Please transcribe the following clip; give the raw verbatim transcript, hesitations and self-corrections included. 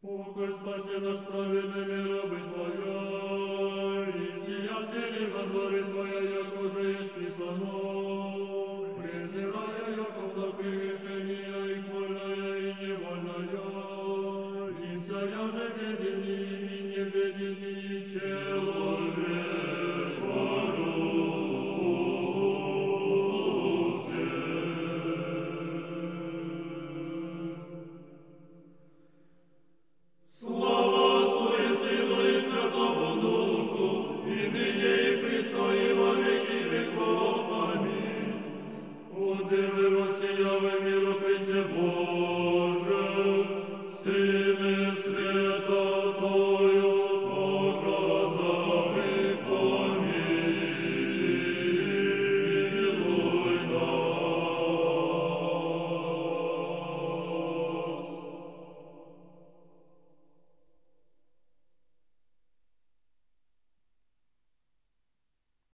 Покой спаси нас праведными рабы Твоя, и сия сели во дворе Твоя, яко же есть писано, презирая яко на прегрешения их вольная и невольная, и сая же ведение и неведение чел